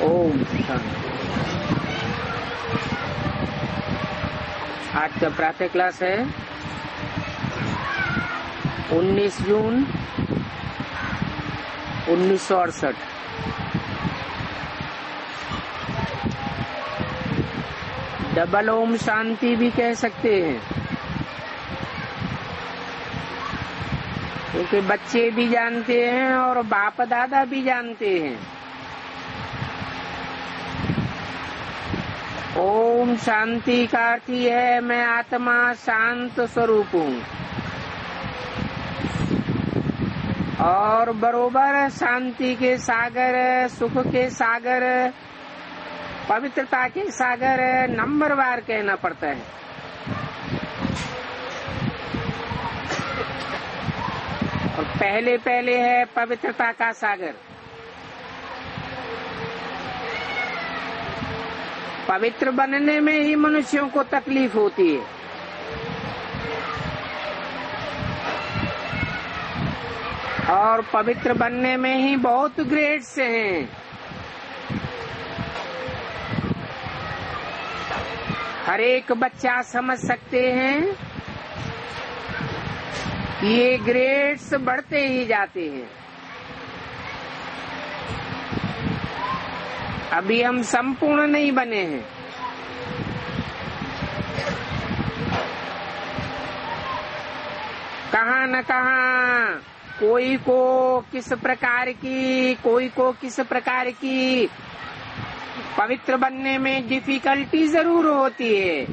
ओम शांति। आज का प्रातः क्लास है 19 जून 1968। डबल ओम शांति भी कह सकते हैं, क्योंकि बच्चे भी जानते हैं और बाप दादा भी जानते हैं। ओम शांति का अर्थ ही है मैं आत्मा शांत स्वरूप हूँ, और बरोबर शांति के सागर, सुख के सागर, पवित्रता के सागर नंबरवार कहना पड़ता है। और पहले पहले है पवित्रता का सागर। पवित्र बनने में ही मनुष्यों को तकलीफ होती है। और पवित्र बनने में ही बहुत ग्रेड्स हैं। हर एक बच्चा समझ सकते हैं कि ये ग्रेड्स बढ़ते ही जाते हैं। अभी हम संपूर्ण नहीं बने हैं। कहाँ न कहाँ कोई को किस प्रकार की पवित्र बनने में डिफिकल्टी जरूर होती है।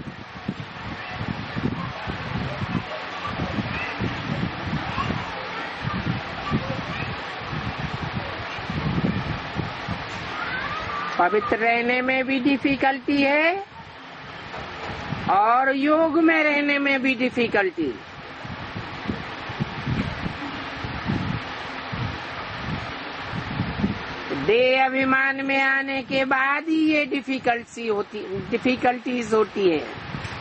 पवित्र रहने में भी डिफिकल्टी है और योग में रहने में भी डिफिकल्टी। देह अभिमान में आने के बाद ही ये डिफिकल्टीज होती है।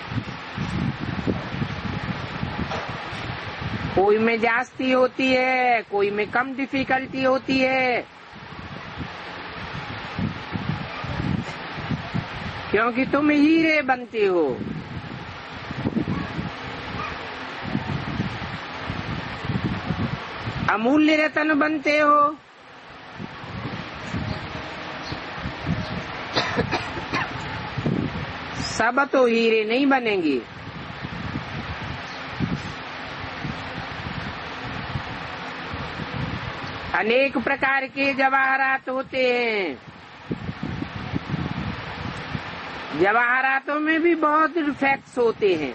कोई में जास्ती होती है, कोई में कम डिफिकल्टी होती है, क्योंकि तुम हीरे बनते हो। अमूल्य रत्न बनते हो। सब तो हीरे नहीं बनेंगे। अनेक प्रकार के जवाहरात होते हैं। जवाहरातों में भी बहुत डिफेक्ट्स होते हैं।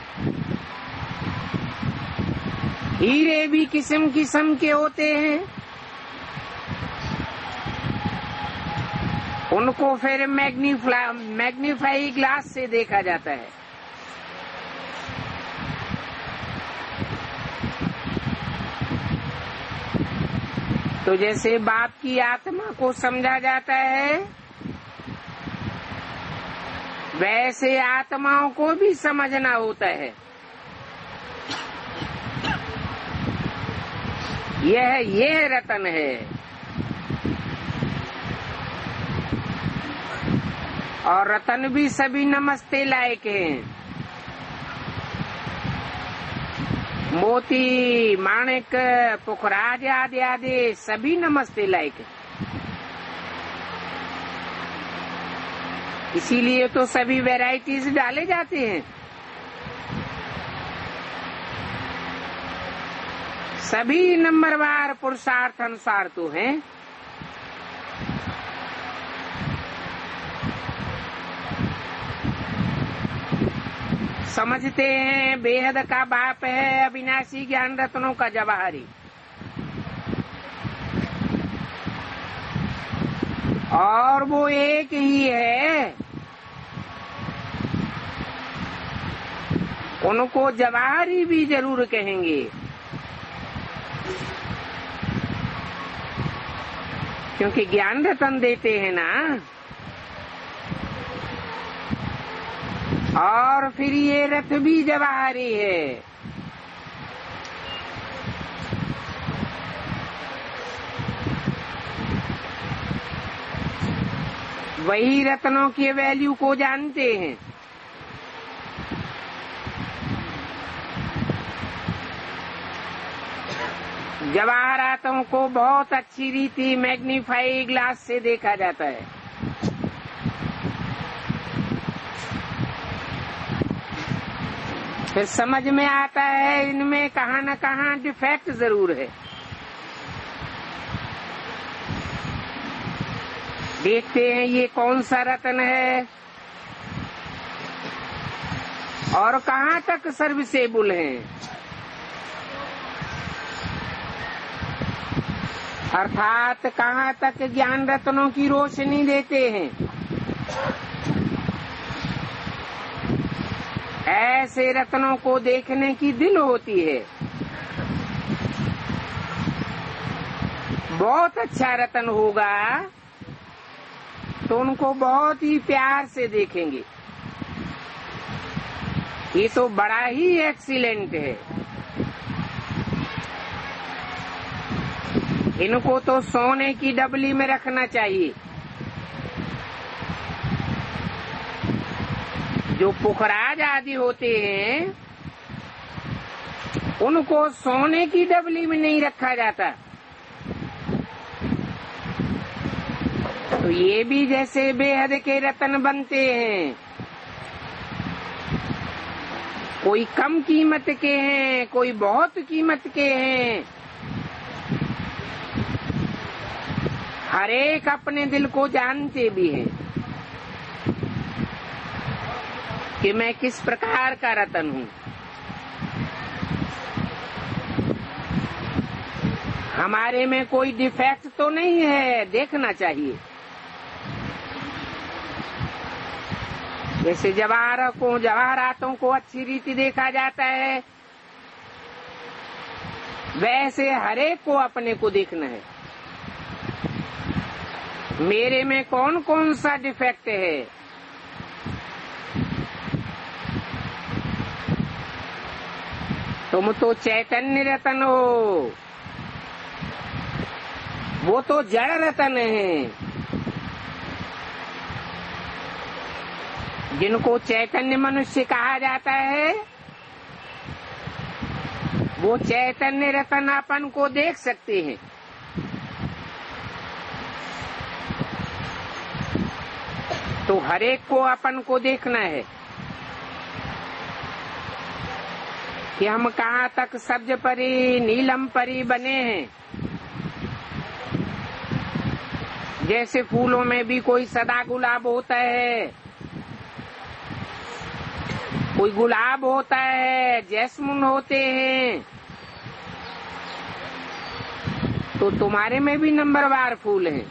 हीरे भी किस्म किस्म के होते हैं। उनको फिर मैग्नीफाई ग्लास से देखा जाता है। तो जैसे बाप की आत्मा को समझा जाता है, वैसे आत्माओं को भी समझना होता है। यह रतन है। और रतन भी सभी नमस्ते लायक हैं। मोती, माणिक, पुखराज आदि आदि सभी नमस्ते लायक हैं। इसीलिए तो सभी वैरायटीज डाले जाते हैं। सभी नंबरवार पुरुषार्थ अनुसार तो हैं। समझते हैं बेहद का बाप है अविनाशी ज्ञान रत्नों का जवाहरी। और वो एक ही है। उनको जवाहरी भी जरूर कहेंगे, क्योंकि ज्ञान रतन देते हैं ना। और फिर ये रथ भी जवाहरी है। वही रत्नों की वैल्यू को जानते हैं। जवाहरातों को बहुत अच्छी रीति मैग्नीफाई ग्लास से देखा जाता है। फिर समझ में आता है इनमें कहाँ न कहाँ डिफेक्ट जरूर है। देखते हैं ये कौन सा रत्न है और कहाँ तक सर्विसेबल है, अर्थात कहाँ तक ज्ञान रत्नों की रोशनी देते हैं। ऐसे रत्नों को देखने की दिल होती है। बहुत अच्छा रत्न होगा तो उनको बहुत ही प्यार से देखेंगे। ये तो बड़ा ही एक्सीलेंट है, इनको तो सोने की डबली में रखना चाहिए। जो पुखराज आदि होते हैं उनको सोने की डबली में नहीं रखा जाता। तो ये भी जैसे बेहद के रत्न बनते हैं, कोई कम कीमत के हैं, कोई बहुत कीमत के हैं। हर एक अपने दिल को जानते भी हैं कि मैं किस प्रकार का रत्न हूँ। हमारे में कोई डिफेक्ट तो नहीं है, देखना चाहिए। जैसे जवाहरातों को अच्छी रीति देखा जाता है, वैसे हरेक को अपने को देखना है। मेरे में कौन कौन सा डिफेक्ट है, तुम तो चैतन्य रत्न हो, वो तो जड़ रत्न है। जिनको चैतन्य मनुष्य कहा जाता है वो चैतन्य रत्न अपन को देख सकते हैं। तो हरेक को अपन को देखना है कि हम कहाँ तक सब्ज परी नीलम परी बने हैं। जैसे फूलों में भी कोई सदा गुलाब होता है, कोई गुलाब होता है, जैस्मिन होते हैं, तो तुम्हारे में भी नंबरवार फूल हैं,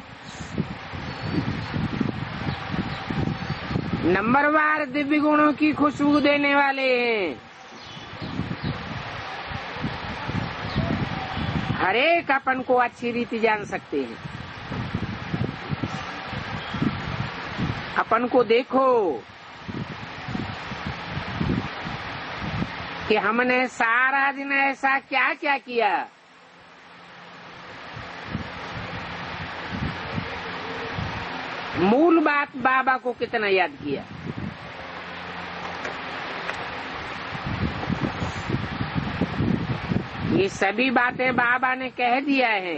नंबरवार दिव्य गुणों की खुशबू देने वाले हैं। हरेक अपन को अच्छी रीति जान सकते हैं। अपन को देखो कि हमने सारा दिन ऐसा क्या क्या किया। मूल बात बाबा को कितना याद किया। ये सभी बातें बाबा ने कह दिया है।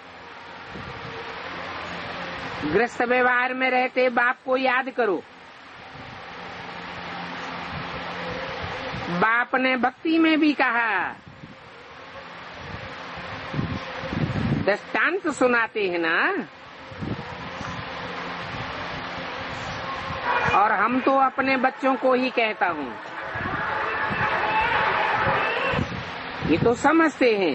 गृहस्थ व्यवहार में रहते बाप को याद करो। बाप ने भक्ति में भी कहा, दृष्टांत सुनाते हैं ना, और हम तो अपने बच्चों को ही कहता हूँ। ये तो समझते हैं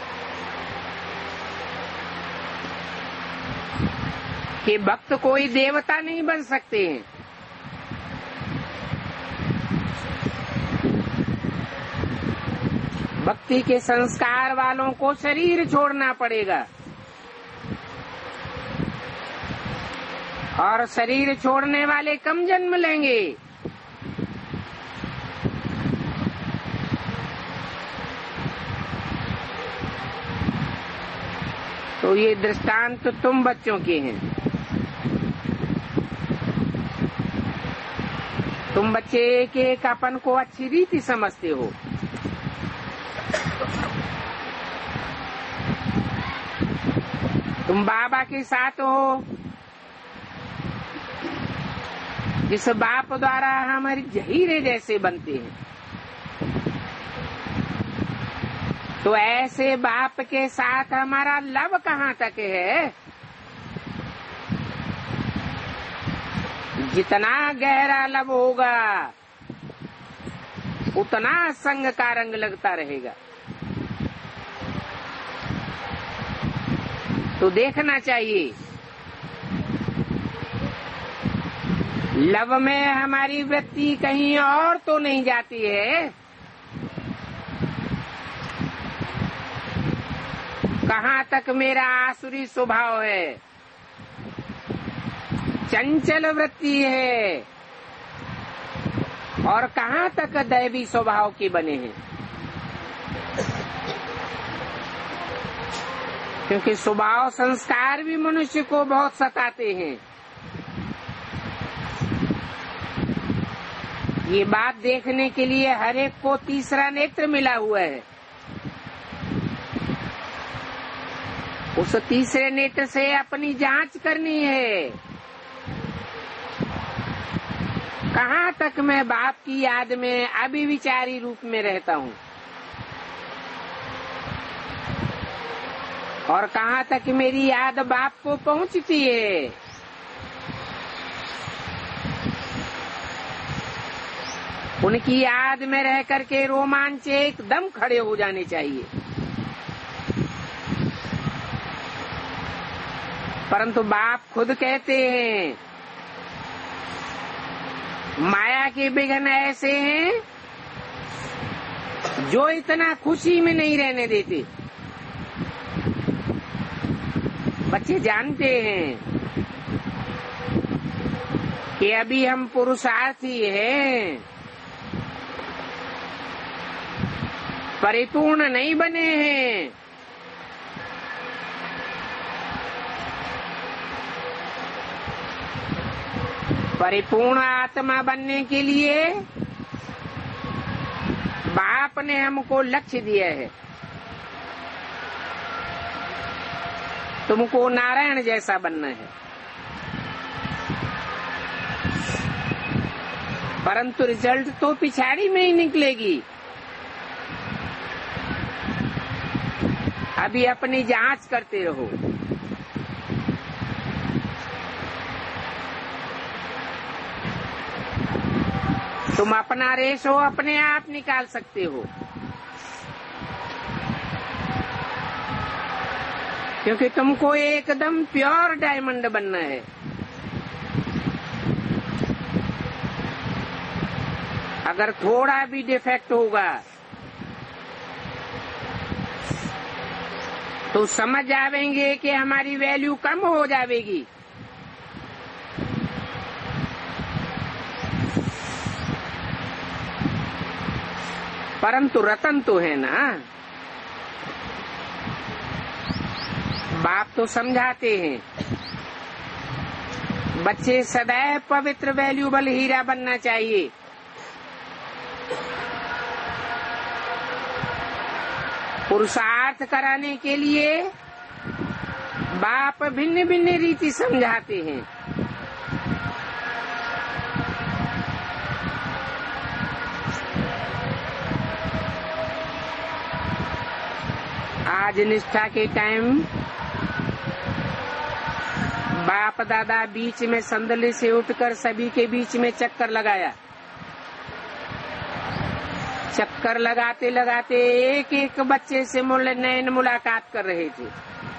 कि भक्त कोई देवता नहीं बन सकते हैं। भक्ति के संस्कार वालों को शरीर छोड़ना पड़ेगा, और शरीर छोड़ने वाले कम जन्म लेंगे। तो ये दृष्टांत तुम बच्चों के हैं। तुम बच्चे एक एक अपन को अच्छी रीति समझते हो। तुम बाबा के साथ हो, जिस बाप द्वारा हमारी जहीरे जैसे बनते हैं। तो ऐसे बाप के साथ हमारा लव कहाँ तक है? जितना गहरा लव होगा उतना संग का रंग लगता रहेगा। तो देखना चाहिए लव में हमारी वृत्ति कहीं और तो नहीं जाती है। कहाँ तक मेरा आसुरी स्वभाव है, चंचल वृत्ति है, और कहाँ तक दैवी स्वभाव के बने हैं। क्योंकि स्वभाव संस्कार भी मनुष्य को बहुत सताते हैं। ये बात देखने के लिए हर एक को तीसरा नेत्र मिला हुआ है। उस तीसरे नेत्र से अपनी जांच करनी है, कहाँ तक मैं बाप की याद में अभिविचारी रूप में रहता हूँ और कहाँ तक मेरी याद बाप को पहुँचती है। उनकी याद में रह करके रोमांच एकदम खड़े हो जाने चाहिए। परंतु बाप खुद कहते हैं माया के विघ्न ऐसे हैं जो इतना खुशी में नहीं रहने देते। बच्चे जानते हैं कि अभी हम पुरुषार्थी हैं, परिपूर्ण नहीं बने हैं। परिपूर्ण आत्मा बनने के लिए बाप ने हमको लक्ष्य दिया है। तुमको नारायण जैसा बनना है, परंतु रिजल्ट तो पिछाड़ी में ही निकलेगी। अभी अपनी जांच करते रहो। तुम अपना रेशो अपने आप निकाल सकते हो, क्योंकि तुमको एकदम प्योर डायमंड बनना है। अगर थोड़ा भी डिफेक्ट होगा तो समझ जाएंगे कि हमारी वैल्यू कम हो जाएगी। परंतु रतन तो है ना। बाप तो समझाते हैं बच्चे सदैव पवित्र वैल्यूबल हीरा बनना चाहिए। पुरुषार्थ कराने के लिए बाप भिन्न भिन्न रीति समझाते हैं। आज निष्ठा के टाइम बाप दादा बीच में संदली से उठकर सभी के बीच में चक्कर लगाया। चक्कर लगाते लगाते एक एक बच्चे से नैन मुलाकात कर रहे थे।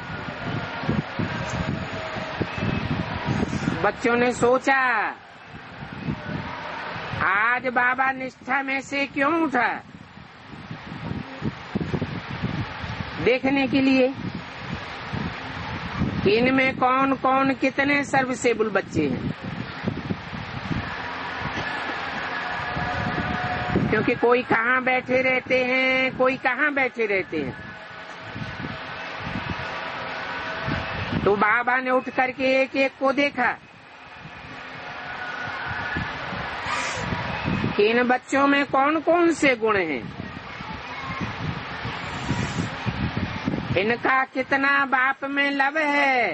बच्चों ने सोचा आज बाबा निष्ठा में से क्यों उठा, देखने के लिए कि इनमें कौन कौन कितने सर्विसेबल बच्चे हैं। क्योंकि कोई कहाँ बैठे रहते हैं, कोई कहाँ बैठे रहते हैं। तो बाबा ने उठ करके एक एक को देखा। कि इन बच्चों में कौन कौन से गुण हैं, इनका कितना बाप में लव है,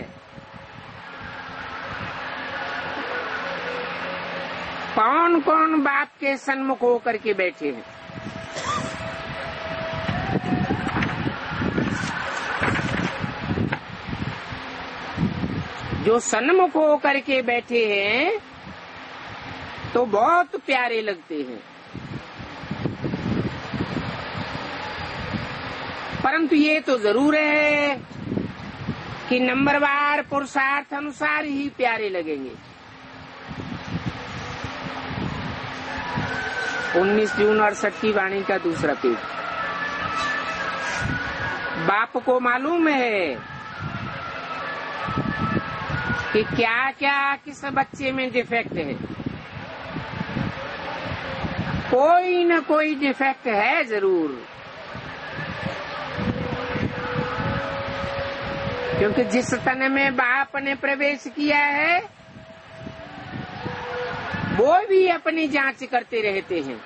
कौन कौन बाप के सन्मुख होकर के बैठे हैं। जो सन्मुख होकर के बैठे हैं तो बहुत प्यारे लगते हैं, परंतु ये तो जरूर है कि नंबरवार पुरुषार्थ अनुसार ही प्यारे लगेंगे। 19 जून 68 की वाणी का दूसरा पेज। बाप को मालूम है कि क्या क्या किस बच्चे में डिफेक्ट है, कोई न कोई डिफेक्ट है जरूर, क्योंकि जिस तन में बाप ने प्रवेश किया है वो भी अपनी जांच करते रहते हैं।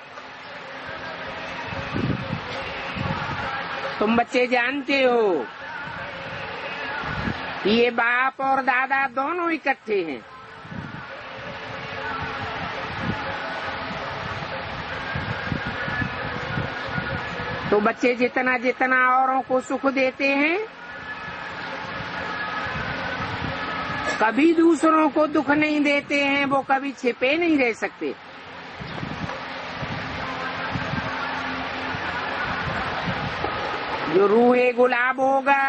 तुम बच्चे जानते हो कि ये बाप और दादा दोनों इकट्ठे हैं। तो बच्चे जितना जितना औरों को सुख देते हैं, कभी दूसरों को दुख नहीं देते हैं, वो कभी छिपे नहीं रह सकते। जो रूहे गुलाब होगा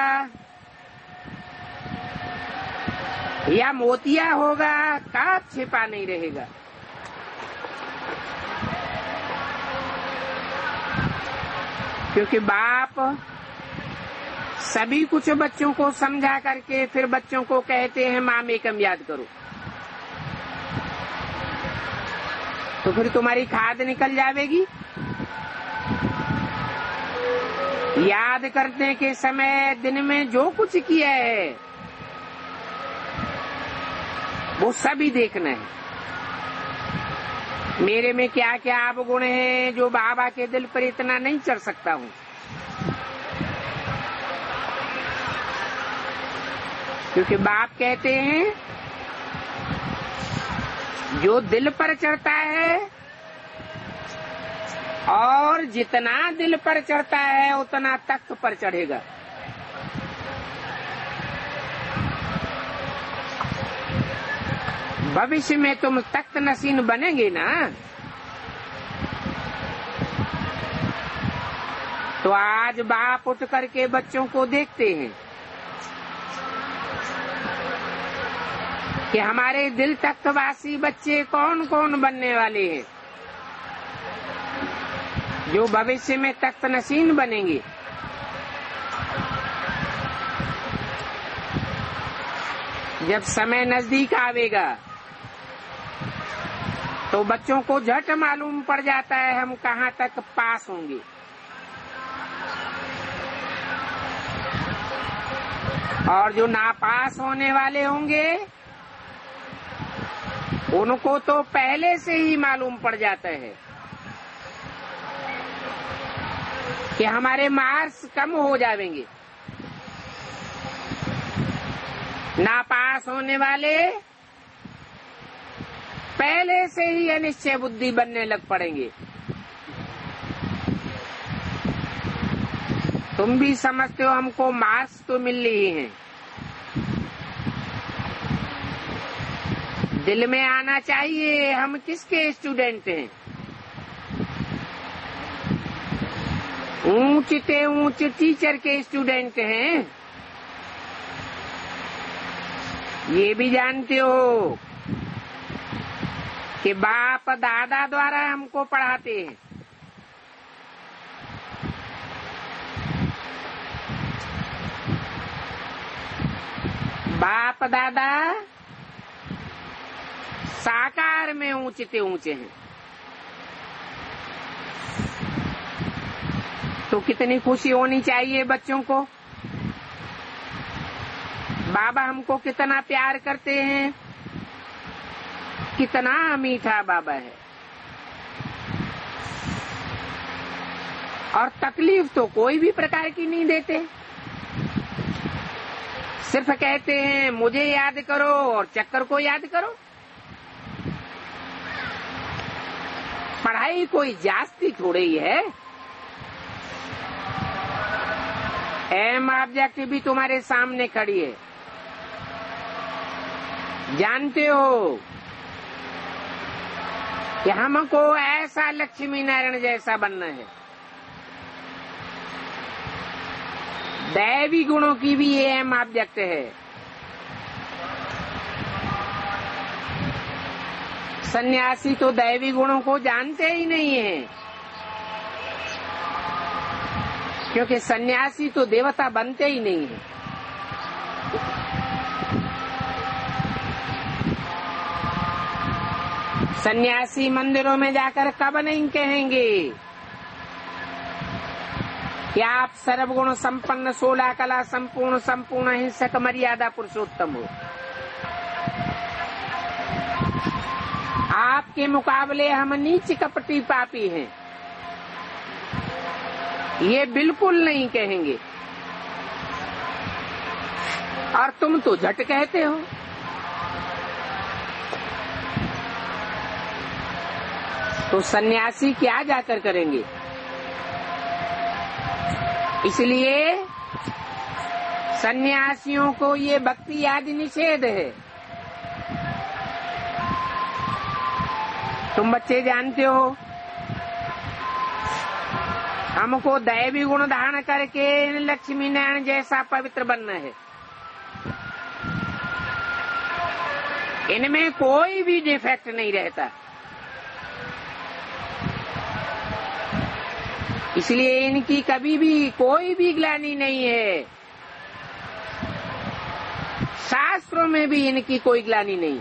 या मोतिया होगा, का छिपा नहीं रहेगा। क्योंकि बाप सभी कुछ बच्चों को समझा करके फिर बच्चों को कहते हैं माम एकम याद करो, तो फिर तुम्हारी खाद निकल जाएगी। याद करने के समय दिन में जो कुछ किया है वो सभी देखना है। मेरे में क्या क्या अवगुण है जो बाबा के दिल पर इतना नहीं चढ़ सकता हूँ, क्योंकि बाप कहते हैं जो दिल पर चढ़ता है और जितना दिल पर चढ़ता है उतना तख्त पर चढ़ेगा। भविष्य में तुम तख्त नशीन बनेंगे ना, तो आज बाप उठ करके बच्चों को देखते हैं कि हमारे दिल तख्तवासी बच्चे कौन कौन बनने वाले हैं जो भविष्य में तख्त नशीन बनेंगे। जब समय नजदीक आवेगा तो बच्चों को झट मालूम पड़ जाता है हम कहाँ तक पास होंगे। और जो नापास होने वाले होंगे उनको तो पहले से ही मालूम पड़ जाता है कि हमारे मार्क्स कम हो जाएंगे। नापास होने वाले पहले से ही अनिश्चय बुद्धि बनने लग पड़ेंगे। तुम भी समझते हो हमको मार्क्स तो मिल रही हैं, दिल में आना चाहिए हम किसके स्टूडेंट हैं। ऊंचे ऊंचे टीचर के स्टूडेंट हैं, ये भी जानते हो कि बाप दादा द्वारा हमको पढ़ाते हैं। बाप दादा साकार में ऊंचे ऊंचे हैं, तो कितनी खुशी होनी चाहिए बच्चों को। बाबा हमको कितना प्यार करते हैं, कितना मीठा बाबा है। और तकलीफ तो कोई भी प्रकार की नहीं देते। सिर्फ कहते हैं मुझे याद करो और चक्कर को याद करो। पढ़ाई कोई जास्ती थोड़ी ही है। एम ऑब्जेक्ट भी तुम्हारे सामने खड़ी है, जानते हो कि हमको ऐसा लक्ष्मी नारायण जैसा बनना है। दैवी गुणों की भी ये एम ऑब्जेक्ट है। सन्यासी तो दैवी गुणों को जानते ही नहीं है, क्योंकि सन्यासी तो देवता बनते ही नहीं है। सन्यासी मंदिरों में जाकर कब नहीं कहेंगे कि आप सर्वगुण संपन्न 16 कला संपूर्ण संपूर्ण हिंसक मर्यादा पुरुषोत्तम हो। आपके मुकाबले हम नीच कपटी पापी हैं, ये बिल्कुल नहीं कहेंगे। और तुम तो झट कहते हो। तो सन्यासी क्या जाकर करेंगे? इसलिए सन्यासियों को ये भक्ति आदि निषेध है। तुम बच्चे जानते हो, हमको दैवी गुण धारण करके लक्ष्मी नारायण जैसा पवित्र बनना है। इनमें कोई भी डिफेक्ट नहीं रहता। इसलिए इनकी कभी भी कोई भी ग्लानि नहीं है। शास्त्रों में भी इनकी कोई ग्लानि नहीं।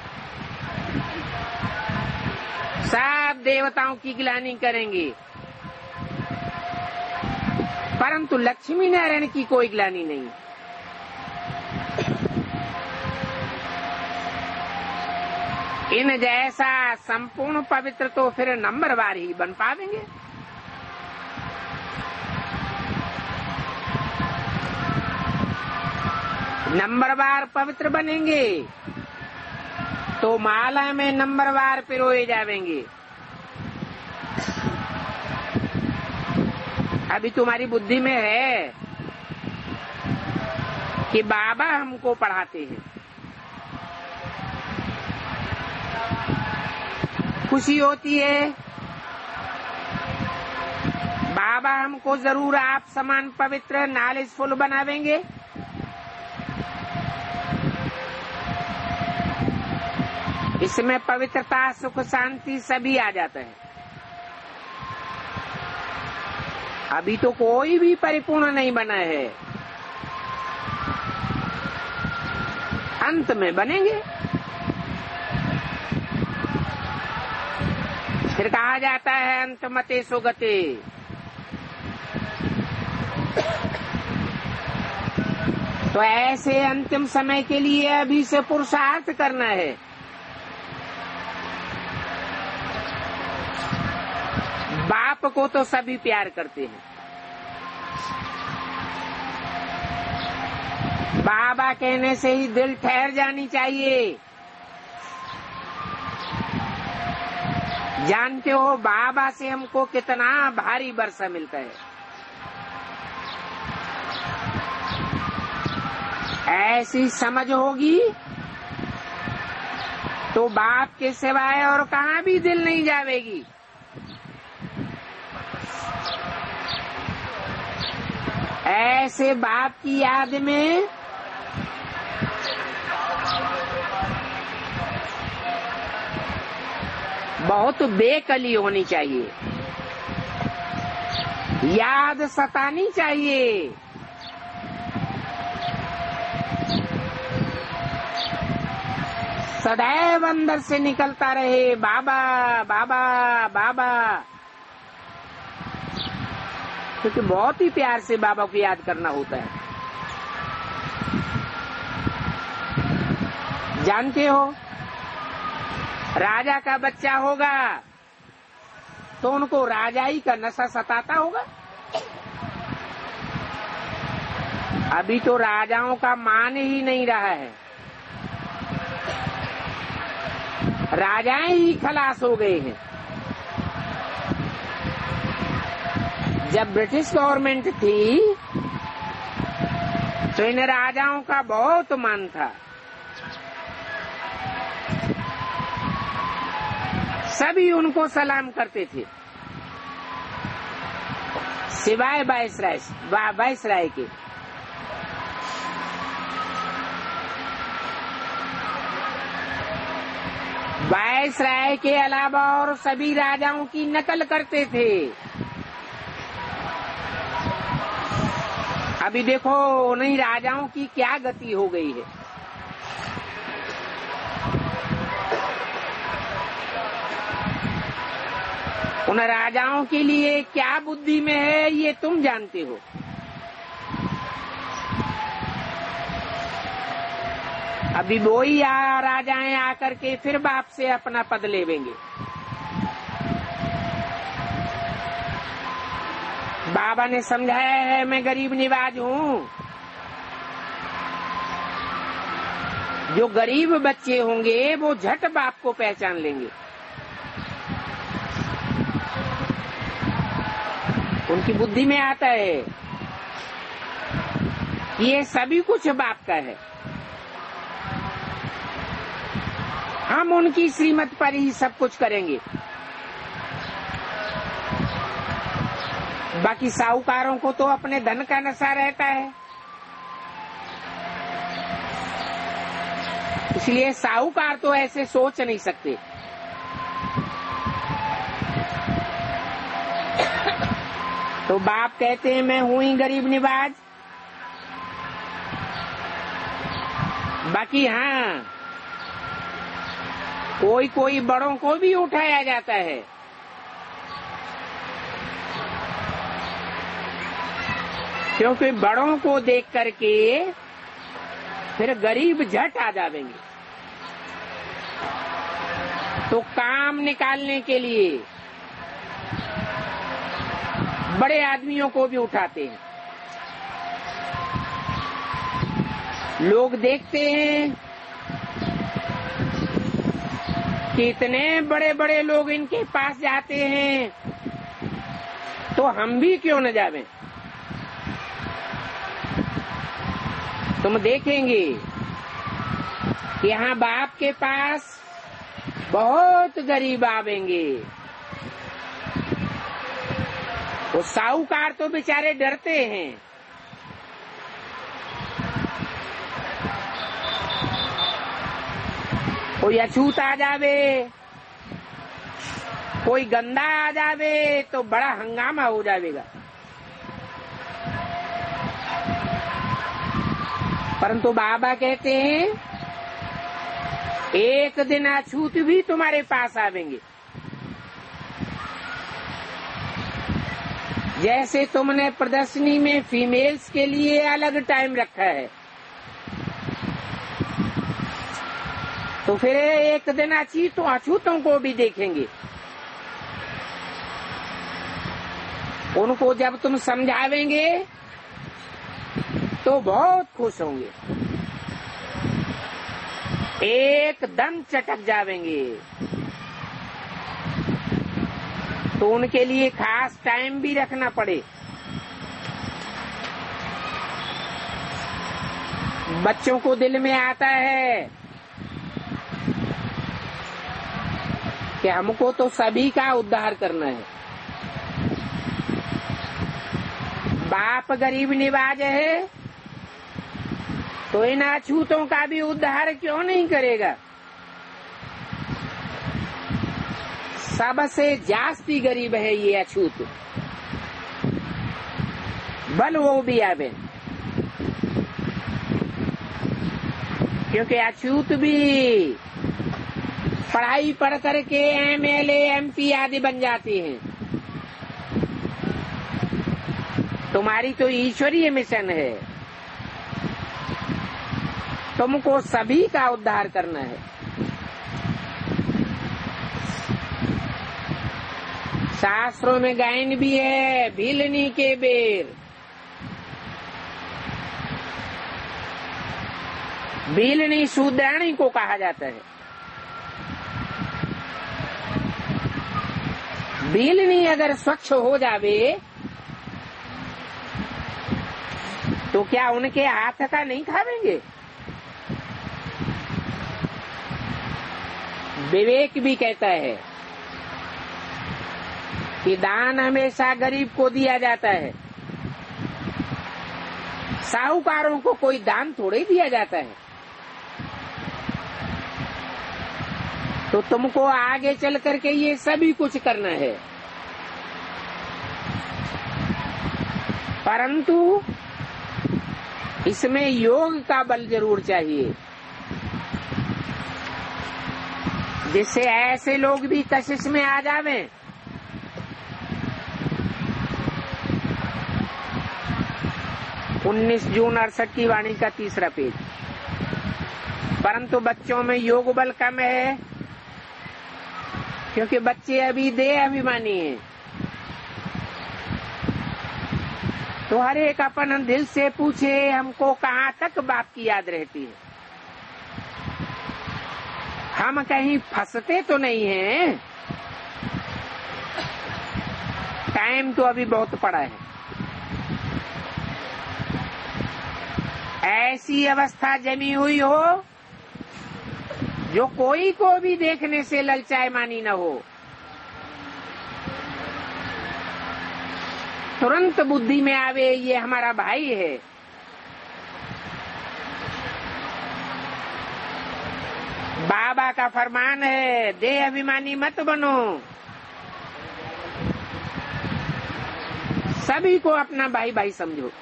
सब देवताओं की ग्लानि करेंगे, परंतु लक्ष्मी नारायण की कोई ग्लानि नहीं। इन जैसा संपूर्ण पवित्र तो फिर नंबरवार ही बन पाएंगे। नंबरवार पवित्र बनेंगे तो माला में नंबरवार पिरोए जाएंगे। अभी तुम्हारी बुद्धि में है कि बाबा हमको पढ़ाते हैं, खुशी होती है। बाबा हमको जरूर आप समान पवित्र नॉलेजफुल बनावेंगे। इसमें पवित्रता सुख शांति सभी आ जाता है। अभी तो कोई भी परिपूर्ण नहीं बना है, अंत में बनेंगे। फिर कहा जाता है अंत मते सुगते। तो ऐसे अंतिम समय के लिए अभी से पुरुषार्थ करना है। बाप को तो सभी प्यार करते हैं। बाबा कहने से ही दिल ठहर जानी चाहिए। जानते हो बाबा से हमको कितना भारी वर्षा मिलता है। ऐसी समझ होगी तो बाप के सिवाय और कहाँ भी दिल नहीं जावेगी। ऐसे बाप की याद में बहुत बेकली होनी चाहिए, याद सतानी चाहिए। सदैव अंदर से निकलता रहे बाबा बाबा बाबा, क्योंकि बहुत ही प्यार से बाबा को याद करना होता है। जानते हो राजा का बच्चा होगा तो उनको राजाई का नशा सताता होगा। अभी तो राजाओं का मान ही नहीं रहा है, राजाएं ही खलास हो गए हैं। जब ब्रिटिश गवर्नमेंट थी तो इन राजाओं का बहुत मान था, सभी उनको सलाम करते थे सिवाय वायसराय के। वायसराय के अलावा और सभी राजाओं की नकल करते थे। अभी देखो उन्हीं राजाओं की क्या गति हो गई है। उन राजाओं के लिए क्या बुद्धि में है ये तुम जानते हो। अभी वही राजाएं आकर के फिर बाप से अपना पद लेवेंगे। बाबा ने समझाया है मैं गरीब निवाज हूँ। जो गरीब बच्चे होंगे वो झट बाप को पहचान लेंगे। उनकी बुद्धि में आता है ये सभी कुछ बाप का है, हम उनकी श्रीमत पर ही सब कुछ करेंगे। बाकी साहूकारों को तो अपने धन का नशा रहता है, इसलिए साहूकार तो ऐसे सोच नहीं सकते। तो बाप कहते हैं मैं हूं ही गरीब निवाज। बाकी हाँ कोई बड़ों को भी उठाया जाता है। क्योंकि बड़ों को देख करके फिर गरीब झट आ जाएंगे। तो काम निकालने के लिए बड़े आदमियों को भी उठाते हैं। लोग देखते हैं कि इतने बड़े बड़े लोग इनके पास जाते हैं तो हम भी क्यों न जावें। तुम देखेंगे कि यहाँ बाप के पास बहुत गरीब आवेंगे। वो साहूकार तो बेचारे डरते हैं। कोई अछूत आ जावे, कोई गंदा आ जावे तो बड़ा हंगामा हो जाएगा। परंतु बाबा कहते हैं एक दिन अछूत भी तुम्हारे पास आवेंगे। जैसे तुमने प्रदर्शनी में फीमेल्स के लिए अलग टाइम रखा है, तो फिर एक दिन अछूतों को भी देखेंगे। उनको जब तुम समझावेंगे तो बहुत खुश होंगे, एकदम चटक जावेंगे। तो उनके लिए खास टाइम भी रखना पड़े। बच्चों को दिल में आता है कि हमको तो सभी का उद्धार करना है। बाप गरीब निवाज है तो इन अछूतों का भी उद्धार क्यों नहीं करेगा। सबसे जास्ती गरीब है ये अछूत, बल वो भी आवे। क्योंकि अछूत भी पढ़ाई पढ़ करके MLA MP आदि बन जाती हैं। तुम्हारी तो ईश्वरीय मिशन है, तुमको सभी का उद्धार करना है। शास्त्रों में गायन भी है, भीलनी के बेर बीलनी शूद्राणी को कहा जाता है। बीलनी अगर स्वच्छ हो जावे तो क्या उनके हाथ का नहीं खावेंगे? विवेक भी कहता है कि दान हमेशा गरीब को दिया जाता है, साहूकारों को कोई दान थोड़े दिया जाता है। तो तुमको आगे चल करके ये सभी कुछ करना है, परंतु इसमें योग का बल जरूर चाहिए, जिससे ऐसे लोग भी कशिश में आ जावें। उन्नीस जून 68 की वाणी का 3रा पेज। परंतु बच्चों में योग बल कम है, क्योंकि बच्चे अभी देह अभिमानी हैं। तो हर एक अपन दिल से पूछे, हमको कहाँ तक बाप की याद रहती है? हम कहीं फंसते तो नहीं हैं? टाइम तो अभी बहुत पड़ा है। ऐसी अवस्था जमी हुई हो जो कोई को भी देखने से ललचाए मानी न हो, तुरंत बुद्धि में आवे ये हमारा भाई है। बाबा का फरमान है, देह अभिमानी मत बनो, सभी को अपना भाई भाई समझो।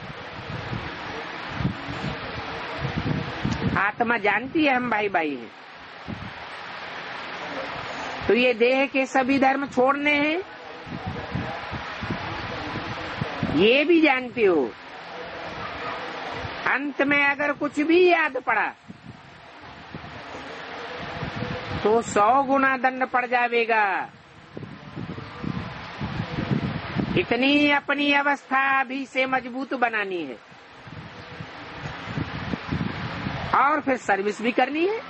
आत्मा जानती है हम भाई भाई हैं, तो ये देह के सभी धर्म छोड़ने हैं, ये भी जानते हो। अंत में अगर कुछ भी याद पड़ा तो 100 गुना दंड पड़ जाएगा। इतनी अपनी अवस्था अभी से मजबूत बनानी है और फिर सर्विस भी करनी है।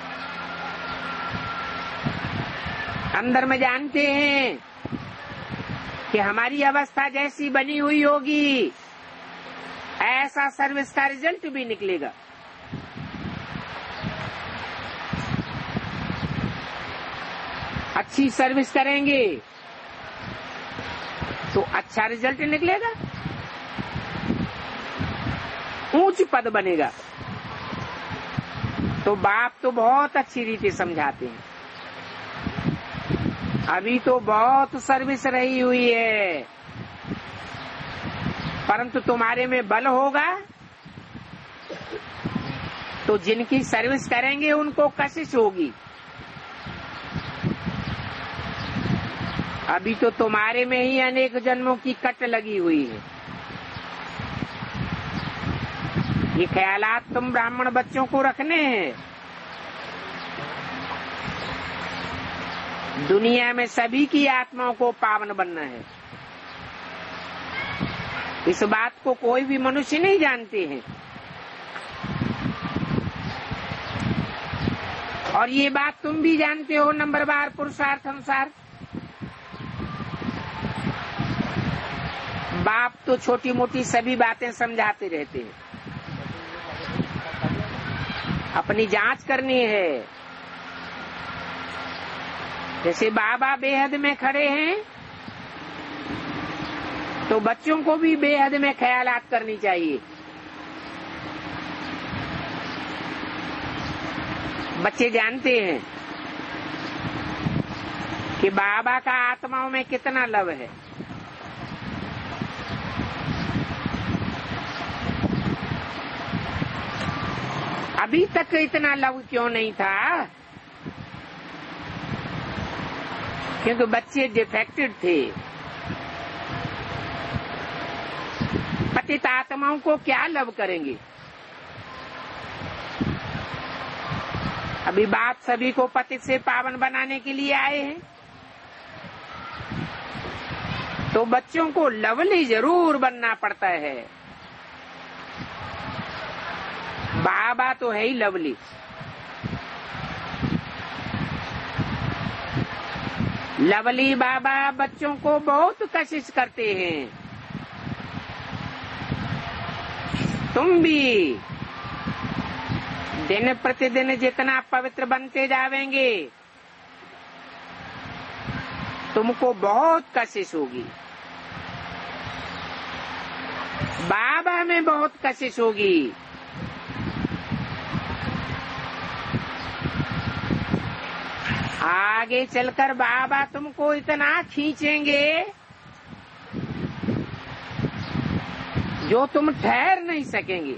अंदर में जानते हैं कि हमारी अवस्था जैसी बनी हुई होगी, ऐसा सर्विस का रिजल्ट भी निकलेगा। अच्छी सर्विस करेंगे तो अच्छा रिजल्ट निकलेगा, ऊंच पद बनेगा। तो बाप तो बहुत अच्छी रीति समझाते हैं। अभी तो बहुत सर्विस रही हुई है, परंतु तुम्हारे में बल होगा तो जिनकी सर्विस करेंगे उनको कशिश होगी। अभी तो तुम्हारे में ही अनेक जन्मों की कट लगी हुई है। ये ख्यालात तुम ब्राह्मण बच्चों को रखने हैं। दुनिया में सभी की आत्माओं को पावन बनना है। इस बात को कोई भी मनुष्य नहीं जानते हैं, और ये बात तुम भी जानते हो नंबरवार पुरुषार्थ अनुसार। बाप तो छोटी मोटी सभी बातें समझाते रहते हैं, अपनी जांच करनी है। जैसे बाबा बेहद में खड़े हैं तो बच्चों को भी बेहद में ख्यालात करनी चाहिए। बच्चे जानते हैं कि बाबा का आत्माओं में कितना लव है। अभी तक इतना लव क्यों नहीं था? क्योंकि बच्चे डिफेक्टेड थे। पतित आत्माओं को क्या लव करेंगे? अभी बाप सभी को पतित से पावन बनाने के लिए आए हैं, तो बच्चों को लवली जरूर बनना पड़ता है। बाबा तो है ही लवली। लवली बाबा बच्चों को बहुत कशिश करते हैं। तुम भी दिन प्रतिदिन जितना पवित्र बनते जावेंगे तुमको बहुत कशिश होगी। बाबा में बहुत कशिश होगी। आगे चलकर बाबा तुमको इतना खींचेंगे जो तुम ठहर नहीं सकेंगे।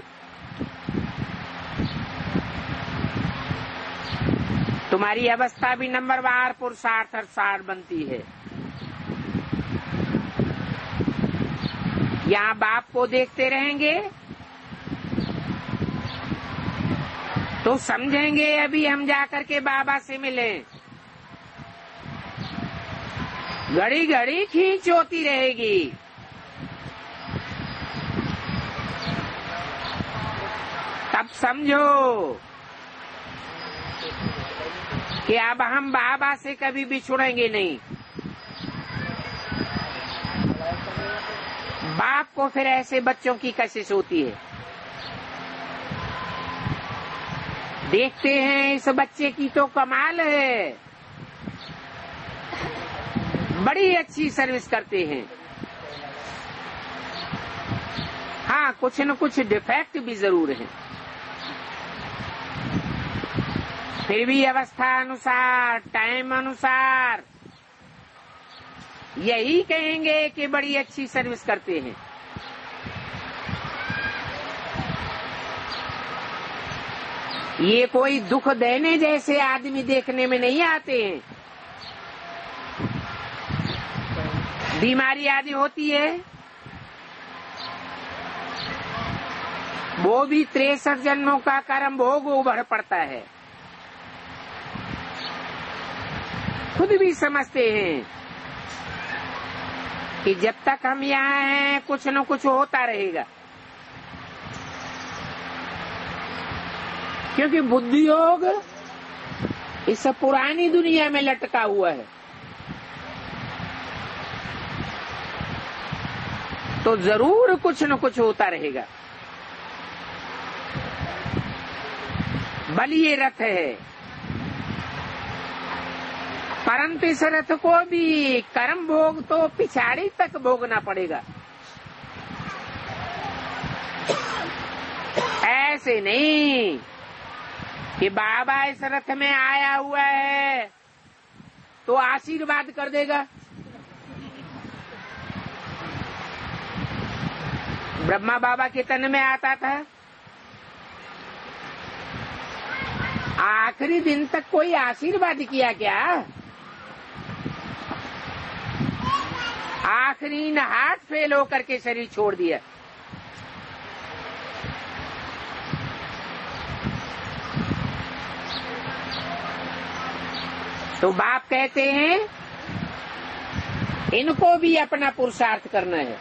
तुम्हारी अवस्था भी नंबरवार पुरुषार्थ अर्थात बनती है। यहाँ बाप को देखते रहेंगे तो समझेंगे अभी हम जाकर के बाबा से मिले। घड़ी घड़ी खींच होती रहेगी। तब समझो कि अब हम बाबा से कभी बिछुड़ेंगे नहीं। बाप को फिर ऐसे बच्चों की कशिश होती है। देखते हैं इस बच्चे की तो कमाल है, बड़ी अच्छी सर्विस करते हैं। हाँ, कुछ न कुछ डिफेक्ट भी जरूर है, फिर भी अवस्था अनुसार टाइम अनुसार यही कहेंगे कि बड़ी अच्छी सर्विस करते हैं। ये कोई दुख देने जैसे आदमी देखने में नहीं आते हैं। बीमारी आदि होती है वो भी 63 जन्मों का कर्म भोग उभर पड़ता है। खुद भी समझते हैं कि जब तक हम यहाँ हैं कुछ न कुछ होता रहेगा, क्योंकि बुद्धि योग इस पुरानी दुनिया में लटका हुआ है। तो जरूर कुछ न कुछ होता रहेगा। बल ये रथ है, परंतु इस रथ को भी कर्म भोग तो पिछाड़ी तक भोगना पड़ेगा। ऐसे नहीं कि बाबा इस रथ में आया हुआ है तो आशीर्वाद कर देगा। ब्रह्मा बाबा के तन में आता था, आखिरी दिन तक कोई आशीर्वाद किया क्या? आखिरी हार्ट फेल होकर के शरीर छोड़ दिया। तो बाप कहते हैं इनको भी अपना पुरुषार्थ करना है।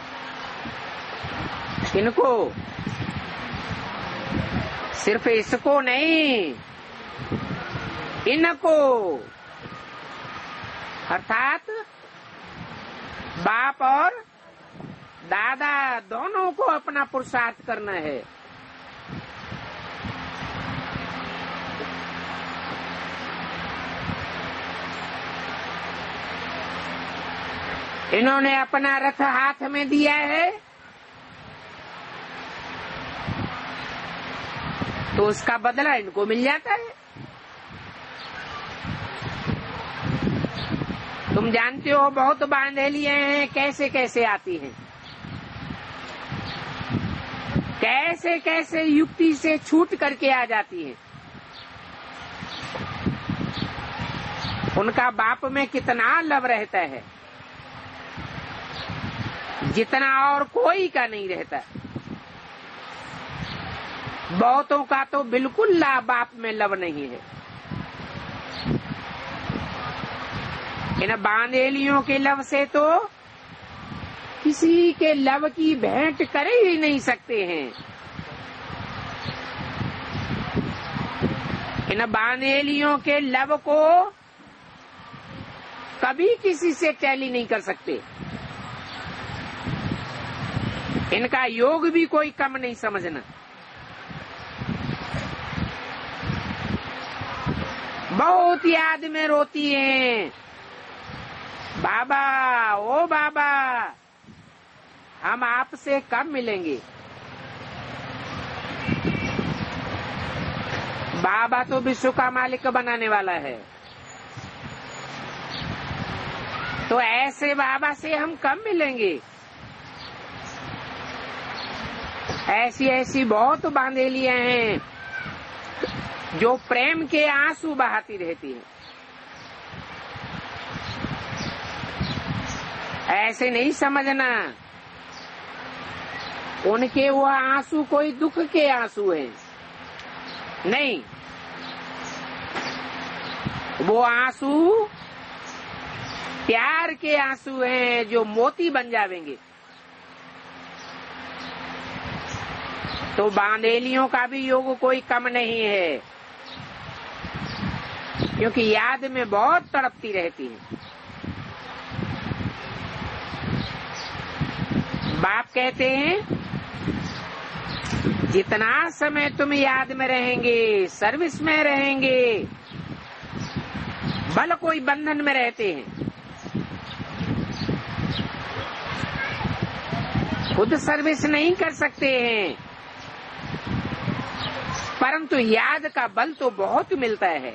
इनको सिर्फ इसको नहीं, इनको अर्थात बाप और दादा दोनों को अपना पुरुषार्थ करना है। इन्होंने अपना रथ हाथ में दिया है तो उसका बदला इनको मिल जाता है। तुम जानते हो बहुत बांधेलियां हैं कैसे कैसे आती हैं, कैसे कैसे युक्ति से छूट करके आ जाती हैं। उनका बाप में कितना लव रहता है जितना और कोई का नहीं रहता। बहुतों का तो बिल्कुल बाप में लव नहीं है। इन बांधेलियों के लव से तो किसी के लव की भेंट कर ही नहीं सकते हैं। इन बांदेलियों के लव को कभी किसी से टैली नहीं कर सकते। इनका योग भी कोई कम नहीं समझना। बहुत याद में रोती हैं, बाबा ओ बाबा हम आपसे कब मिलेंगे। बाबा तो विश्व का मालिक बनाने वाला है, तो ऐसे बाबा से हम कब मिलेंगे। ऐसी ऐसी बहुत बांदेलियां हैं जो प्रेम के आंसू बहाती रहती हैं। ऐसे नहीं समझना उनके वो आंसू कोई दुख के आंसू हैं, नहीं, वो आंसू प्यार के आंसू हैं जो मोती बन जावेंगे। तो बांदेलियों का भी योग कोई कम नहीं है, क्योंकि याद में बहुत तड़पती रहती हैं। बाप कहते हैं जितना समय तुम याद में रहेंगे, सर्विस में रहेंगे, भले कोई बंधन में रहते हैं, खुद सर्विस नहीं कर सकते हैं, परंतु याद का बल तो बहुत मिलता है।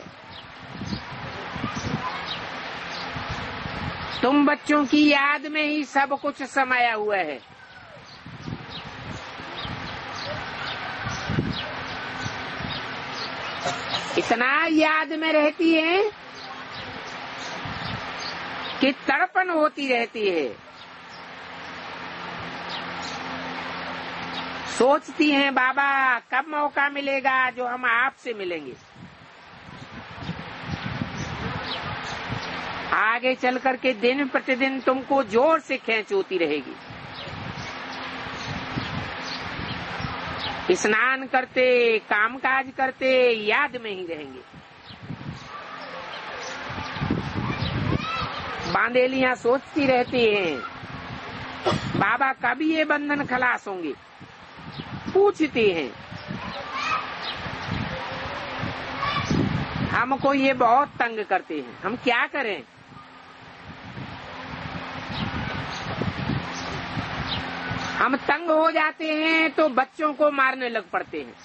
तुम बच्चों की याद में ही सब कुछ समाया हुआ है। इतना याद में रहती है कि तड़पन होती रहती है। सोचती हैं बाबा कब मौका मिलेगा जो हम आपसे मिलेंगे। आगे चल करके दिन प्रतिदिन तुमको जोर से खींच होती रहेगी। स्नान करते, कामकाज करते याद में ही रहेंगे। बांदेलियां सोचती रहती हैं बाबा कब ये बंधन खलास होंगे। पूछती हैं हमको ये बहुत तंग करते हैं, हम क्या करें। हम तंग हो जाते हैं तो बच्चों को मारने लग पड़ते हैं।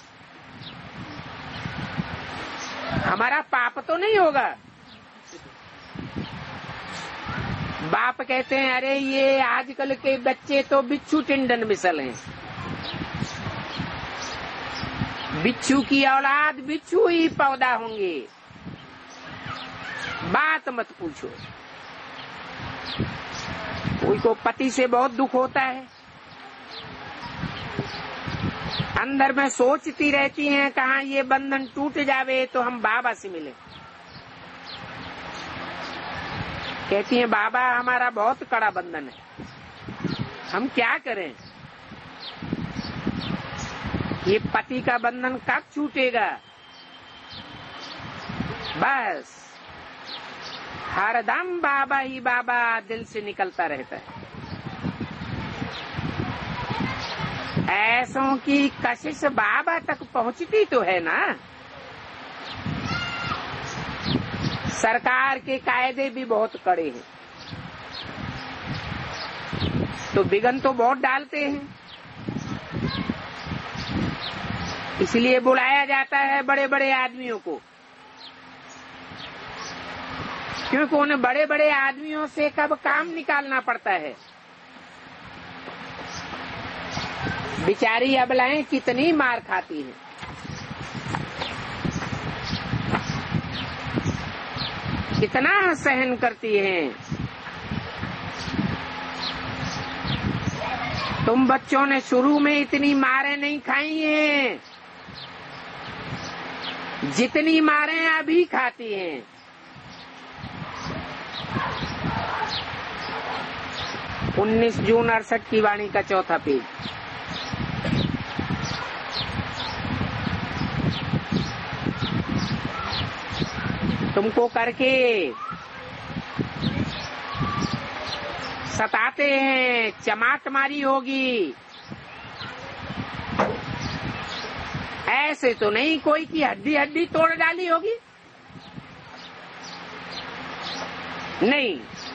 हमारा पाप तो नहीं होगा। बाप कहते हैं अरे ये आजकल के बच्चे तो बिच्छू टिंडन मिसल हैं। बिच्छू की औलाद बिच्छू ही पौधा होंगे, बात मत पूछो। कोई को पति से बहुत दुख होता है, अंदर में सोचती रहती हैं कहाँ ये बंधन टूट जावे तो हम बाबा से मिले। कहती हैं बाबा हमारा बहुत कड़ा बंधन है, हम क्या करें। ये पति का बंधन कब छूटेगा। बस हरदम बाबा ही बाबा दिल से निकलता रहता है। ऐसों की कशिश बाबा तक पहुंचती तो है ना। सरकार के कायदे भी बहुत कड़े हैं, तो विघ्न तो बहुत डालते हैं। इसलिए बुलाया जाता है बड़े बड़े आदमियों को, क्योंकि उन्हें बड़े बड़े आदमियों से कब काम निकालना पड़ता है। बेचारी अबलाएं कितनी मार खाती हैं। कितना सहन करती हैं। तुम बच्चों ने शुरू में इतनी मारें नहीं खाई हैं जितनी मारें अभी खाती हैं। उन्नीस जून 68 की वाणी का चौथा पेज। तुमको करके सताते हैं, चमाट मारी होगी। ऐसे तो नहीं कोई की हड्डी हड्डी तोड़ डाली होगी, नहीं।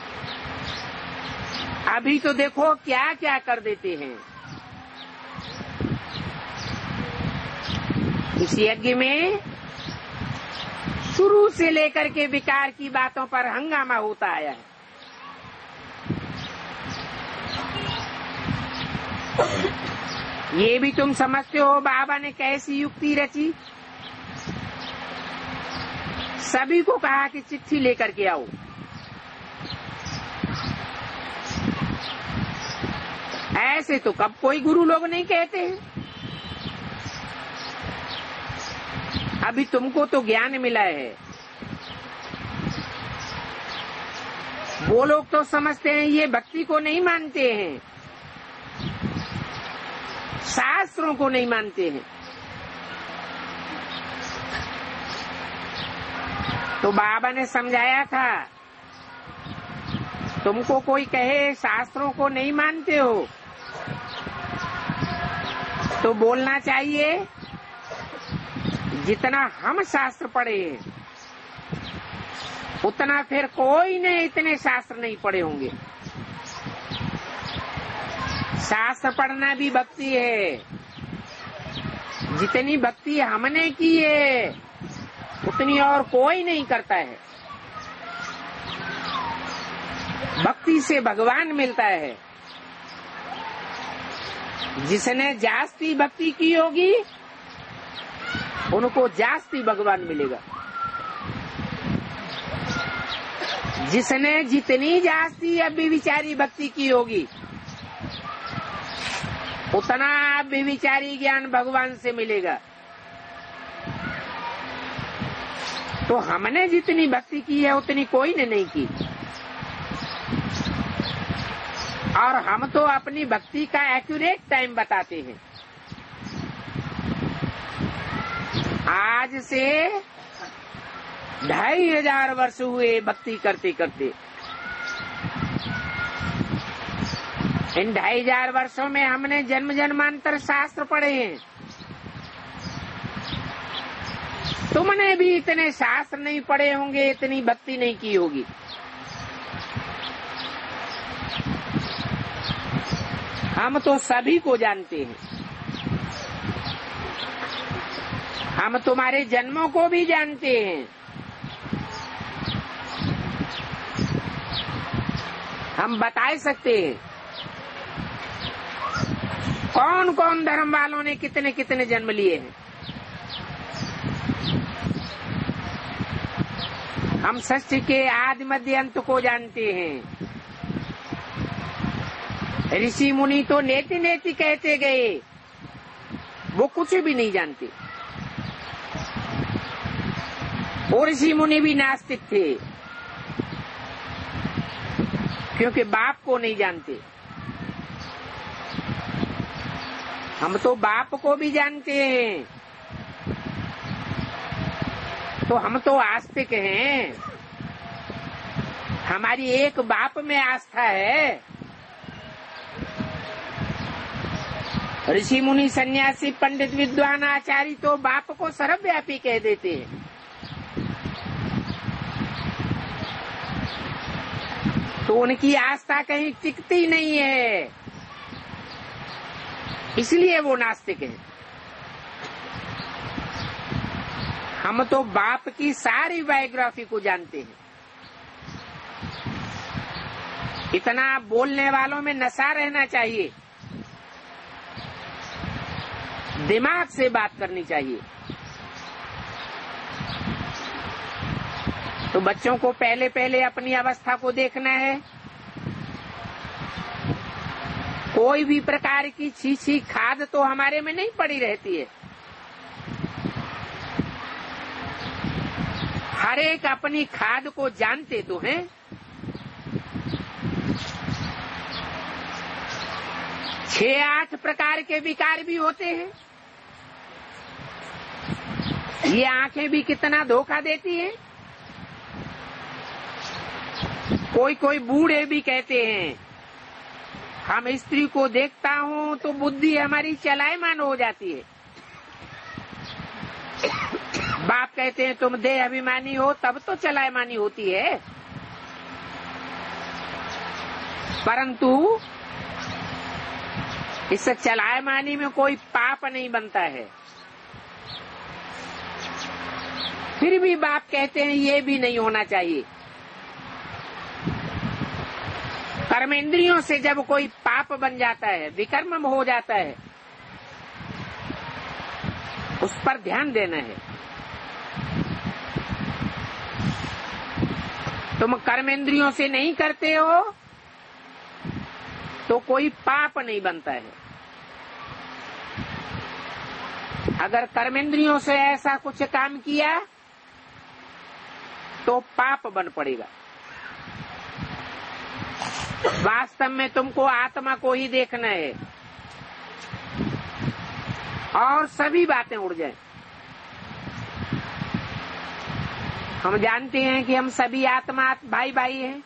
अभी तो देखो क्या क्या कर देते हैं। इस यज्ञ में शुरू से लेकर के विकार की बातों पर हंगामा होता आया है। ये भी तुम समझते हो बाबा ने कैसी युक्ति रची। सभी को कहा कि चिट्ठी लेकर के आओ। ऐसे तो कब कोई गुरु लोग नहीं कहते हैं। अभी तुमको तो ज्ञान मिला है, वो लोग तो समझते हैं, ये भक्ति को नहीं मानते हैं, शास्त्रों को नहीं मानते हैं। तो बाबा ने समझाया था, तुमको कोई कहे शास्त्रों को नहीं मानते हो तो बोलना चाहिए जितना हम शास्त्र पढ़े हैं उतना फिर कोई ने इतने शास्त्र नहीं पढ़े होंगे। शास्त्र पढ़ना भी भक्ति है। जितनी भक्ति हमने की है उतनी और कोई नहीं करता है। भक्ति से भगवान मिलता है। जिसने जास्ती भक्ति की होगी उनको जास्ती भगवान मिलेगा। जिसने जितनी जास्ती अव्यभिचारी भक्ति की होगी उतना अव्यभिचारी ज्ञान भगवान से मिलेगा। तो हमने जितनी भक्ति की है उतनी कोई ने नहीं की। और हम तो अपनी भक्ति का एक्यूरेट टाइम बताते हैं। आज से 2500 वर्ष हुए भक्ति करते करते। इन 2500 वर्षों में हमने जन्म जन्मांतर शास्त्र पढ़े हैं। तुमने भी इतने शास्त्र नहीं पढ़े होंगे, इतनी भक्ति नहीं की होगी। हम तो सभी को जानते हैं। हम तुम्हारे जन्मों को भी जानते हैं। हम बता सकते हैं कौन कौन धर्म वालों ने कितने कितने जन्म लिए हैं। हम सृष्टि के आदि मध्य अंत को जानते हैं। ऋषि मुनि तो नेति नेति कहते गए, वो कुछ भी नहीं जानते। और ऋषि मुनि भी नास्तिक थे क्योंकि बाप को नहीं जानते। हम तो बाप को भी जानते हैं, तो हम तो आस्तिक हैं। हमारी एक बाप में आस्था है। ऋषि मुनि सन्यासी पंडित विद्वान आचार्य तो बाप को सर्वव्यापी कह देते हैं। तो उनकी आस्था कहीं टिकती नहीं है, इसलिए वो नास्तिक है। हम तो बाप की सारी बायोग्राफी को जानते हैं। इतना बोलने वालों में नशा रहना चाहिए। दिमाग से बात करनी चाहिए। तो बच्चों को पहले पहले अपनी अवस्था को देखना है। कोई भी प्रकार की छीछी खाद तो हमारे में नहीं पड़ी रहती है। हर एक अपनी खाद को जानते तो हैं। छह आठ प्रकार के विकार भी होते हैं। ये आंखें भी कितना धोखा देती हैं। कोई कोई बूढ़े भी कहते हैं, हम स्त्री को देखता हूं तो बुद्धि हमारी चलायमान हो जाती है। बाप कहते हैं तुम देह अभिमानी हो तब तो चलायमानी होती है, परंतु इस चलायमानी में कोई पाप नहीं बनता है। फिर भी बाप कहते हैं ये भी नहीं होना चाहिए। कर्मेंद्रियों से जब कोई पाप बन जाता है, विकर्म हो जाता है, उस पर ध्यान देना है। तुम कर्मेंद्रियों से नहीं करते हो तो कोई पाप नहीं बनता है। अगर कर्मेंद्रियों से ऐसा कुछ काम किया तो पाप बन पड़ेगा। वास्तव में तुमको आत्मा को ही देखना है और सभी बातें उड़ जाएं। हम जानते हैं कि हम सभी आत्मा भाई भाई हैं।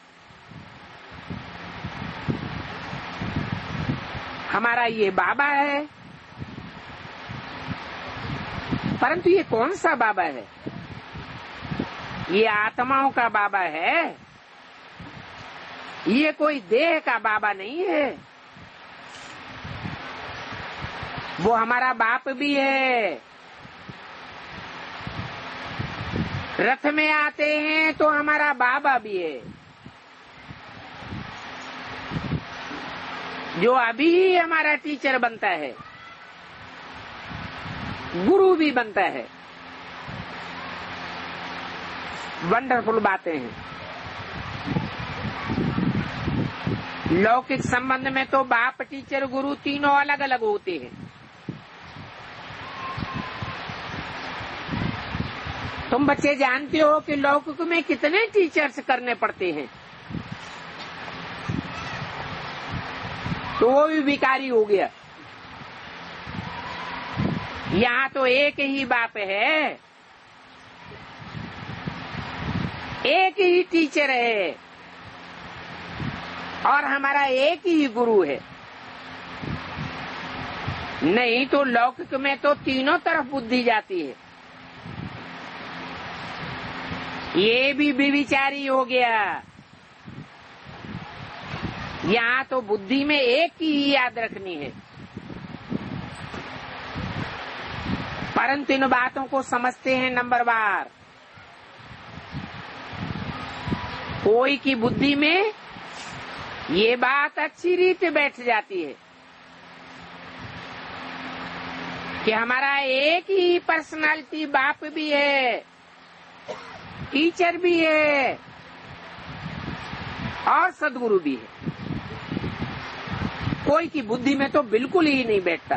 हमारा ये बाबा है, परंतु ये कौन सा बाबा है? ये आत्माओं का बाबा है, ये कोई देह का बाबा नहीं है। वो हमारा बाप भी है। रथ में आते हैं तो हमारा बाबा भी है। जो अभी ही हमारा टीचर बनता है, गुरु भी बनता है। वंडरफुल बातें हैं। लौकिक संबंध में तो बाप, टीचर, गुरु तीनों अलग अलग होते हैं। तुम बच्चे जानते हो कि लौकिक में कितने टीचर्स करने पड़ते हैं, तो वो भी विकारी हो गया। यहाँ तो एक ही बाप है, एक ही टीचर है और हमारा एक ही गुरु है। नहीं तो लौकिक में तो तीनों तरफ बुद्धि जाती है। ये भी विचारी हो गया। यहाँ तो बुद्धि में एक ही याद रखनी है, परंतु इन बातों को समझते हैं नंबरवार। कोई की बुद्धि में ये बात अच्छी रीत बैठ जाती है कि हमारा एक ही पर्सनालिटी बाप भी है, टीचर भी है और सदगुरु भी है। कोई की बुद्धि में तो बिल्कुल ही नहीं बैठता।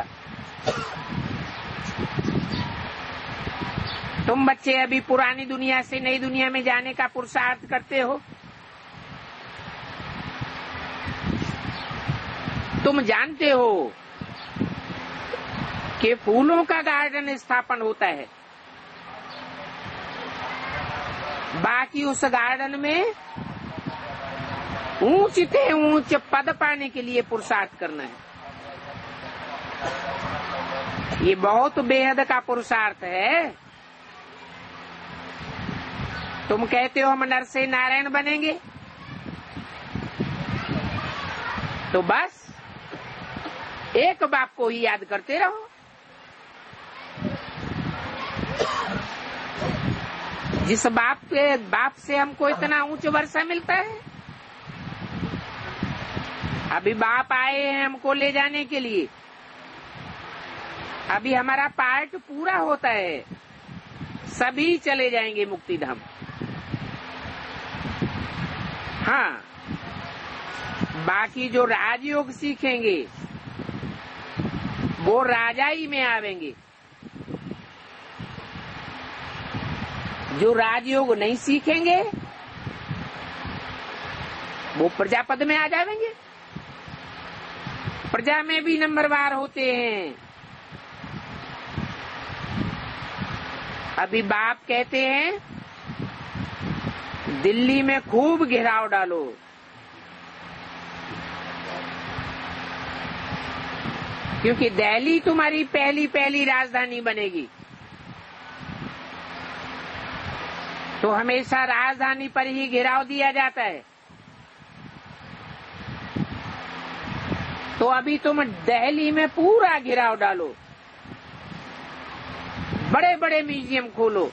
तुम बच्चे अभी पुरानी दुनिया से नई दुनिया में जाने का पुरुषार्थ करते हो। तुम जानते हो कि फूलों का गार्डन स्थापन होता है, बाकी उस गार्डन में ऊंच से ऊंच पद पाने के लिए पुरुषार्थ करना है। ये बहुत बेहद का पुरुषार्थ है। तुम कहते हो हम नर से नारायण बनेंगे, तो बस एक बाप को ही याद करते रहो। जिस बाप से हमको इतना उच्च वर्षा मिलता है। अभी बाप आए हैं हमको ले जाने के लिए। अभी हमारा पार्ट पूरा होता है, सभी चले जाएंगे मुक्ति धाम। हाँ, बाकी जो राजयोग सीखेंगे वो राजाई में आवेंगे। जो राजयोग नहीं सीखेंगे वो प्रजापद में आ जाएंगे। प्रजा में भी नंबरवार होते हैं। अभी बाप कहते हैं दिल्ली में खूब घेराव डालो, क्योंकि दिल्ली तुम्हारी पहली राजधानी बनेगी। तो हमेशा राजधानी पर ही घेराव दिया जाता है। तो अभी तुम दिल्ली में पूरा घेराव डालो, बड़े बड़े म्यूजियम खोलो।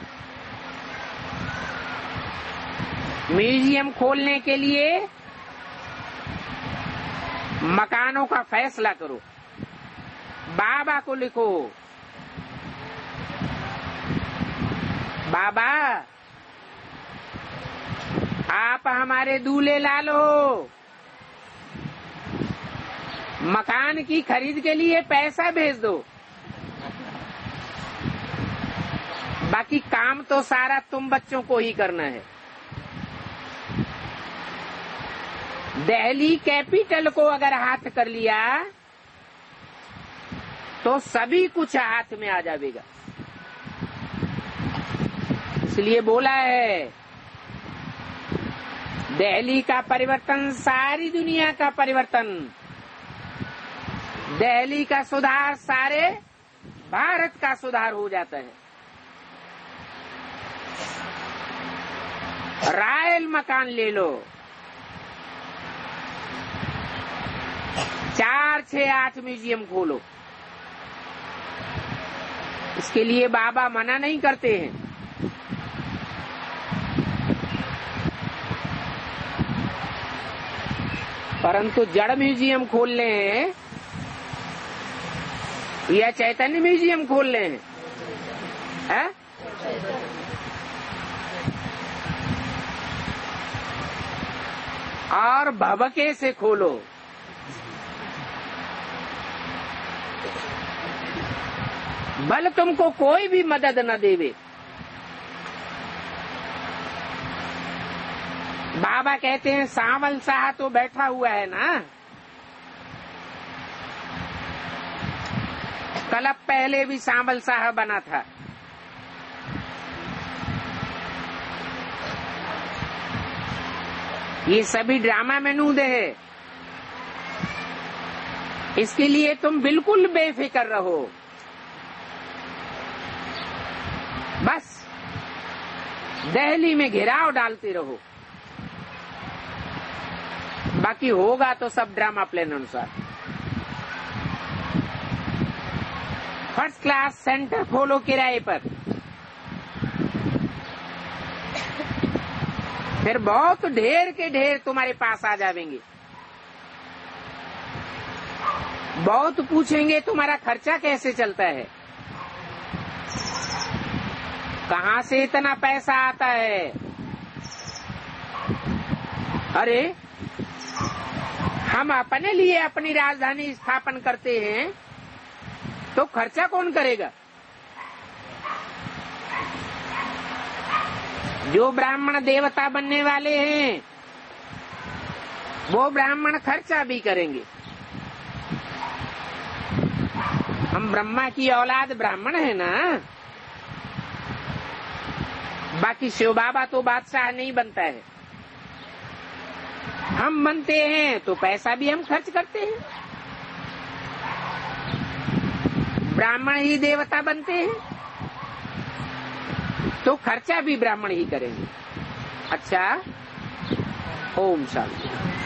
म्यूजियम खोलने के लिए मकानों का फैसला करो, बाबा को लिखो, बाबा आप हमारे दूल्हे लाल हो, मकान की खरीद के लिए पैसा भेज दो, बाकी काम तो सारा तुम बच्चों को ही करना है। दिल्ली कैपिटल को अगर हाथ कर लिया तो सभी कुछ हाथ में आ जाएगा। इसलिए बोला है, दिल्ली का परिवर्तन सारी दुनिया का परिवर्तन, दिल्ली का सुधार सारे भारत का सुधार हो जाता है। रॉयल मकान ले लो, 4, 6, 8 म्यूजियम खोलो। इसके लिए बाबा मना नहीं करते हैं। परंतु जड़ म्यूजियम खोल ले हैं या चैतन्य म्यूजियम खोल ले हैं? और भभके से खोलो। भले तुमको कोई भी मदद न देवे, बाबा कहते हैं सांवल शाह तो बैठा हुआ है ना, कल पहले भी सांवल शाह बना था। ये सभी ड्रामा में नूद है। इसके लिए तुम बिल्कुल बेफिक्र रहो, बस दिल्ली में घेराव डालते रहो, बाकी होगा तो सब ड्रामा प्लान अनुसार। फर्स्ट क्लास सेंटर खोलो किराए पर, फिर बहुत ढेर के ढेर तुम्हारे पास आ जाएंगे। बहुत पूछेंगे तुम्हारा खर्चा कैसे चलता है, कहां से इतना पैसा आता है। अरे हम अपने लिए अपनी राजधानी स्थापन करते हैं तो खर्चा कौन करेगा? जो ब्राह्मण देवता बनने वाले हैं वो ब्राह्मण खर्चा भी करेंगे। हम ब्रह्मा की औलाद ब्राह्मण है ना, बाकी शिव बाबा तो बादशाह नहीं बनता है। हम बनते हैं तो पैसा भी हम खर्च करते हैं, ब्राह्मण ही देवता बनते हैं तो खर्चा भी ब्राह्मण ही करेंगे। अच्छा, ओम शांति।